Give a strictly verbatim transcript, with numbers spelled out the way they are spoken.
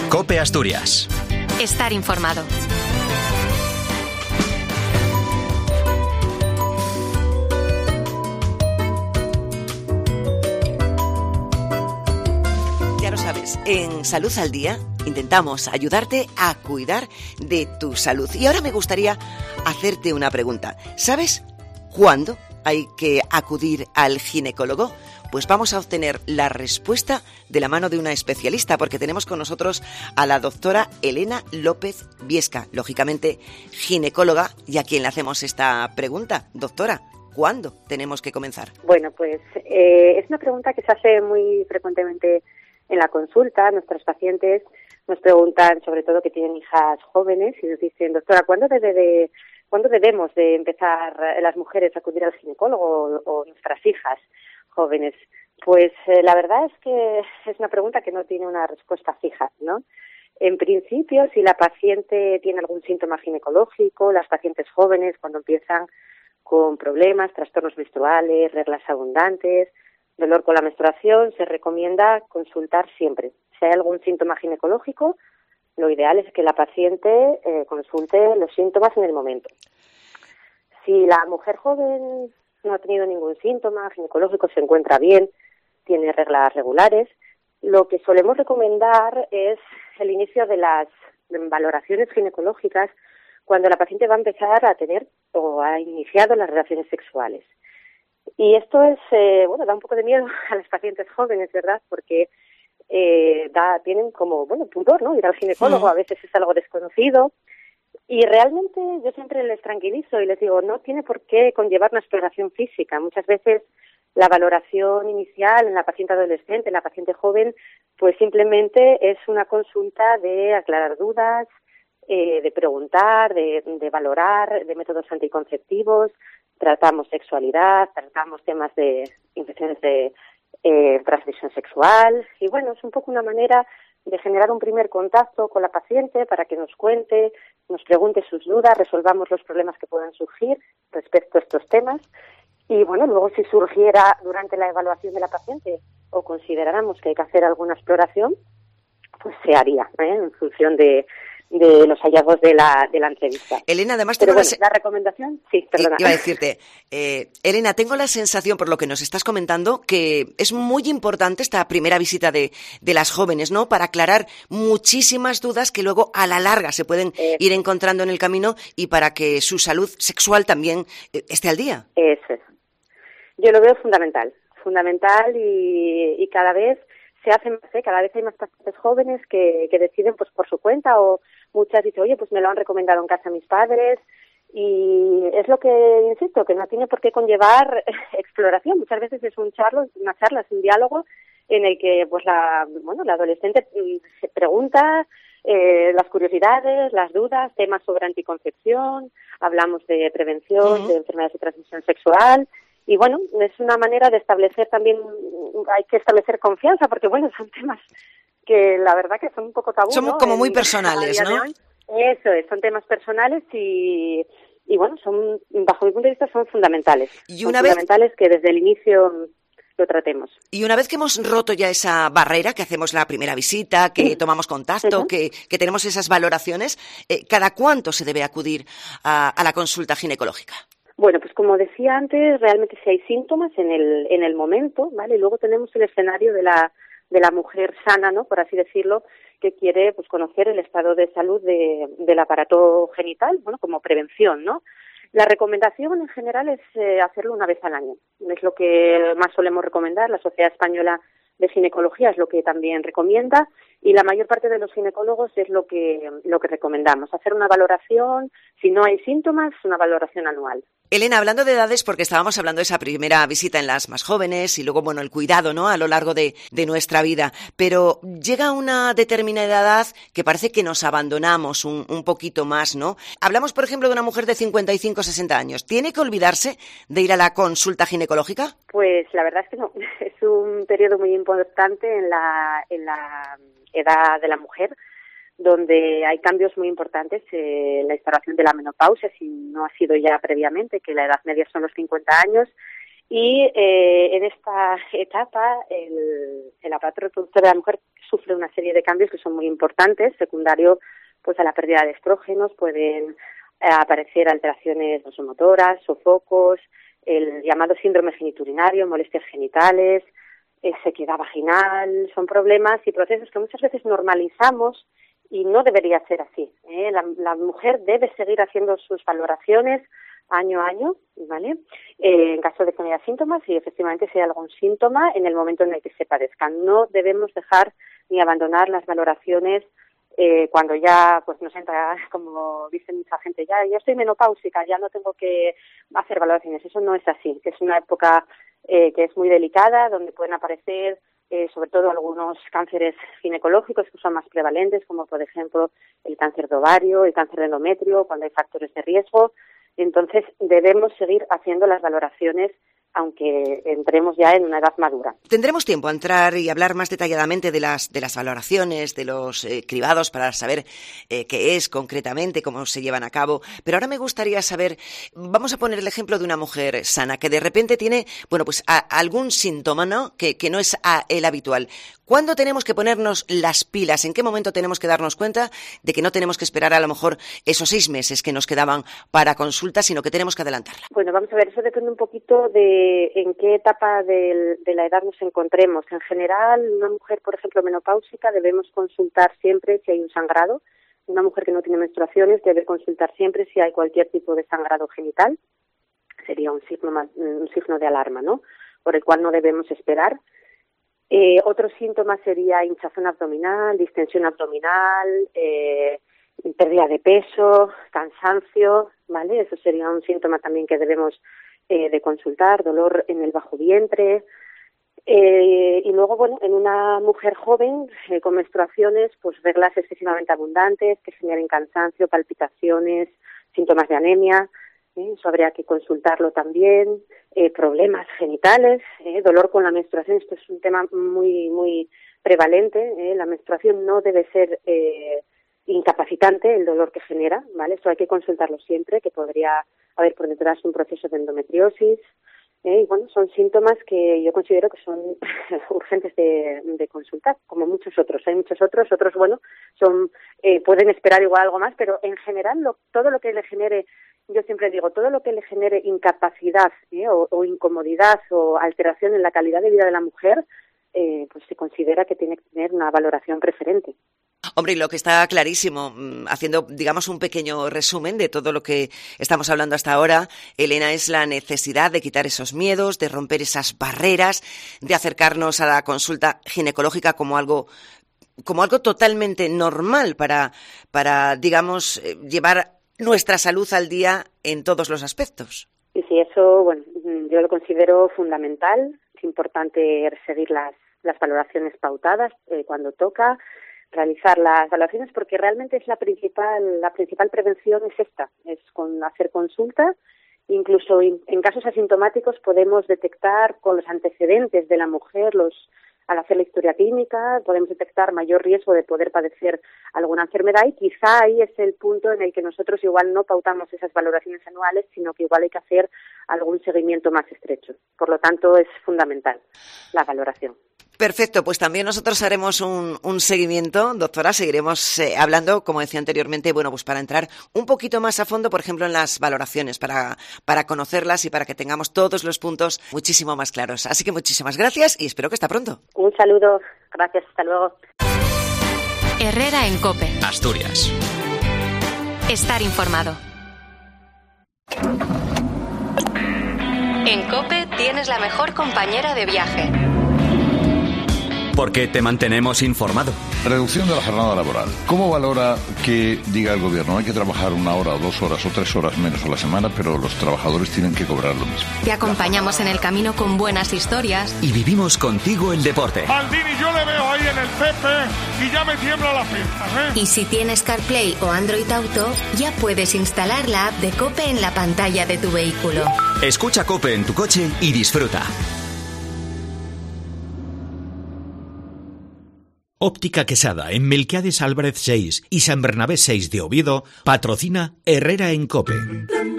COPE Asturias. Estar informado. Ya lo sabes, en Salud al Día intentamos ayudarte a cuidar de tu salud. Y ahora me gustaría hacerte una pregunta. ¿Sabes cuándo hay que acudir al ginecólogo? Pues vamos a obtener la respuesta de la mano de una especialista, porque tenemos con nosotros a la doctora Elena López Viesca, lógicamente ginecóloga, y a quien le hacemos esta pregunta. Doctora, ¿cuándo tenemos que comenzar? Bueno, pues eh, es una pregunta que se hace muy frecuentemente en la consulta. Nuestros pacientes nos preguntan, sobre todo que tienen hijas jóvenes, y nos dicen, doctora, ¿cuándo debe de, ¿cuándo debemos de empezar las mujeres a acudir al ginecólogo o, o nuestras hijas jóvenes? Pues eh, la verdad es que es una pregunta que no tiene una respuesta fija, ¿no? En principio, si la paciente tiene algún síntoma ginecológico, las pacientes jóvenes cuando empiezan con problemas, trastornos menstruales, reglas abundantes, dolor con la menstruación, se recomienda consultar siempre. Si hay algún síntoma ginecológico, lo ideal es que la paciente eh, consulte los síntomas en el momento. Si la mujer joven no ha tenido ningún síntoma ginecológico, se encuentra bien, tiene reglas regulares, lo que solemos recomendar es el inicio de las valoraciones ginecológicas cuando la paciente va a empezar a tener o ha iniciado las relaciones sexuales. Y esto es, eh, bueno, da un poco de miedo a las pacientes jóvenes, ¿verdad? Porque eh, da, tienen como, bueno, pudor, ¿no? Ir al ginecólogo, a veces es algo desconocido. Y realmente yo siempre les tranquilizo y les digo, no tiene por qué conllevar una exploración física. Muchas veces la valoración inicial en la paciente adolescente, en la paciente joven, pues simplemente es una consulta de aclarar dudas, eh, de preguntar, de, de valorar, de métodos anticonceptivos. Tratamos sexualidad, tratamos temas de infecciones de eh, transmisión sexual. Y bueno, es un poco una manera de generar un primer contacto con la paciente para que nos cuente, nos pregunte sus dudas, resolvamos los problemas que puedan surgir respecto a estos temas. Y bueno, luego si surgiera durante la evaluación de la paciente o consideráramos que hay que hacer alguna exploración, pues se haría, ¿eh? En función de, de los hallazgos de la, de la entrevista. Elena, además Pero tengo bueno, la, la recomendación, sí, perdona. Iba a decirte, eh, Elena, tengo la sensación, por lo que nos estás comentando, que es muy importante esta primera visita de, de las jóvenes, ¿no? Para aclarar muchísimas dudas que luego a la larga se pueden eh, ir encontrando en el camino y para que su salud sexual también eh, esté al día. Eso es. Yo lo veo fundamental, fundamental y, y cada vez se hace más, ¿eh? Cada vez hay más pacientes jóvenes que, que deciden pues por su cuenta, o muchas dicen, oye, pues me lo han recomendado en casa mis padres. Y es lo que insisto, que no tiene por qué conllevar exploración. Muchas veces es un charlo, una charla, es un diálogo en el que pues la bueno la adolescente se pregunta eh, las curiosidades, las dudas, temas sobre anticoncepción, hablamos de prevención, uh-huh. de enfermedades de transmisión sexual. Y bueno, es una manera de establecer también, hay que establecer confianza, porque bueno, son temas que la verdad que son un poco tabú, Son ¿no? como en, muy personales, ¿no? Eso es, son temas personales y, y bueno, son, bajo mi punto de vista, son fundamentales. Y son una vez... fundamentales que desde el inicio lo tratemos. Y una vez que hemos roto ya esa barrera, que hacemos la primera visita, que tomamos contacto, uh-huh. que, que tenemos esas valoraciones, eh, ¿cada cuánto se debe acudir a, a la consulta ginecológica? Bueno, pues como decía antes, realmente si hay síntomas en el en el momento, ¿vale? Y luego tenemos el escenario de la de la mujer sana, ¿no? Por así decirlo, que quiere pues conocer el estado de salud de, del aparato genital, bueno, como prevención, ¿no? La recomendación en general es eh, hacerlo una vez al año. Es lo que más solemos recomendar. La Sociedad Española de Ginecología es lo que también recomienda, y la mayor parte de los ginecólogos es lo que lo que recomendamos. Hacer una valoración, si no hay síntomas, una valoración anual. Elena, hablando de edades, porque estábamos hablando de esa primera visita en las más jóvenes y luego, bueno, el cuidado, ¿no?, a lo largo de, de nuestra vida, pero llega una determinada edad que parece que nos abandonamos un, un poquito más, ¿no? Hablamos, por ejemplo, de una mujer de cincuenta y cinco, sesenta años. ¿Tiene que olvidarse de ir a la consulta ginecológica? Pues la verdad es que no. Es un periodo muy importante en la, en la edad de la mujer, donde hay cambios muy importantes en eh, la instauración de la menopausia, si no ha sido ya previamente, que la edad media son los cincuenta años, y eh, en esta etapa el, el aparato reproductor de la mujer sufre una serie de cambios que son muy importantes, secundario pues a la pérdida de estrógenos, pueden eh, aparecer alteraciones vasomotoras, sofocos, el llamado síndrome geniturinario, molestias genitales, eh, sequedad vaginal, son problemas y procesos que muchas veces normalizamos y no debería ser así, ¿eh? La, la mujer debe seguir haciendo sus valoraciones año a año, ¿vale? Eh, en caso de que no haya síntomas y efectivamente si hay algún síntoma en el momento en el que se padezcan. No debemos dejar ni abandonar las valoraciones eh, cuando ya pues nos entra, como dice mucha gente, ya, ya estoy menopáusica, ya no tengo que hacer valoraciones. Eso no es así, es una época eh, que es muy delicada, donde pueden aparecer eh, sobre todo algunos cánceres ginecológicos que son más prevalentes, como por ejemplo el cáncer de ovario, el cáncer de endometrio, cuando hay factores de riesgo. Entonces debemos seguir haciendo las valoraciones aunque entremos ya en una edad madura. Tendremos tiempo a entrar y hablar más detalladamente de las de las valoraciones, de los eh, cribados para saber eh, qué es concretamente, cómo se llevan a cabo. Pero ahora me gustaría saber, vamos a poner el ejemplo de una mujer sana que de repente tiene, bueno, pues a, algún síntoma, ¿no? Que, que no es a, el habitual. ¿Cuándo tenemos que ponernos las pilas? ¿En qué momento tenemos que darnos cuenta de que no tenemos que esperar a lo mejor esos seis meses que nos quedaban para consulta, sino que tenemos que adelantarla? Bueno, vamos a ver, eso depende un poquito de en qué etapa de, de la edad nos encontremos. En general, una mujer, por ejemplo, menopáusica, debemos consultar siempre si hay un sangrado. Una mujer que no tiene menstruaciones debe consultar siempre si hay cualquier tipo de sangrado genital. Sería un signo, un signo de alarma, ¿no? Por el cual no debemos esperar. Eh, otro síntoma sería hinchazón abdominal, distensión abdominal, eh, pérdida de peso, cansancio, ¿vale? Eso sería un síntoma también que debemos eh, de consultar, dolor en el bajo vientre. Eh, y luego, bueno, en una mujer joven eh, con menstruaciones, pues reglas excesivamente abundantes que generen cansancio, palpitaciones, síntomas de anemia. ¿Eh? Eso habría que consultarlo también, eh, problemas genitales, eh, dolor con la menstruación, esto es un tema muy muy prevalente, eh, la menstruación no debe ser eh, incapacitante el dolor que genera, ¿vale? Eso hay que consultarlo siempre, que podría haber por detrás un proceso de endometriosis, eh, y bueno, son síntomas que yo considero que son urgentes de, de consultar, como muchos otros, hay muchos otros, otros bueno, son eh, pueden esperar igual algo más, pero en general lo, todo lo que le genere, yo siempre digo, todo lo que le genere incapacidad ¿eh? o, o incomodidad o alteración en la calidad de vida de la mujer, eh, pues se considera que tiene que tener una valoración preferente. Hombre, y lo que está clarísimo, haciendo, digamos, un pequeño resumen de todo lo que estamos hablando hasta ahora, Elena, es la necesidad de quitar esos miedos, de romper esas barreras, de acercarnos a la consulta ginecológica como algo como algo totalmente normal para, para digamos, llevar nuestra salud al día en todos los aspectos. Y sí, eso, bueno, yo lo considero fundamental. Es importante seguir las, las valoraciones pautadas eh, cuando toca, realizar las valoraciones, porque realmente es la principal, la principal prevención es esta, es con hacer consulta. Incluso in, en casos asintomáticos podemos detectar con los antecedentes de la mujer, los al hacer la historia clínica, podemos detectar mayor riesgo de poder padecer alguna enfermedad y quizá ahí es el punto en el que nosotros igual no pautamos esas valoraciones anuales, sino que igual hay que hacer algún seguimiento más estrecho. Por lo tanto, es fundamental la valoración. Perfecto, pues también nosotros haremos un, un seguimiento, doctora, seguiremos eh, hablando, como decía anteriormente, bueno, pues para entrar un poquito más a fondo, por ejemplo, en las valoraciones, para, para conocerlas y para que tengamos todos los puntos muchísimo más claros. Así que muchísimas gracias y espero que hasta pronto. Un saludo, gracias, hasta luego. Herrera en COPE. Asturias. Estar informado. En COPE tienes la mejor compañera de viaje. Porque te mantenemos informado. Reducción de la jornada laboral. ¿Cómo valora que diga el gobierno hay que trabajar una hora o dos horas o tres horas menos a la semana, pero los trabajadores tienen que cobrar lo mismo? Te acompañamos en el camino con buenas historias. Y vivimos contigo el deporte. Maldini, yo le veo ahí en el C P y ya me tiembla la pierna, ¿eh? Y si tienes CarPlay o Android Auto, ya puedes instalar la app de COPE en la pantalla de tu vehículo. Escucha COPE en tu coche y disfruta. Óptica Quesada, en Melquiades Álvarez seis y San Bernabé seis de Oviedo, patrocina Herrera en COPE.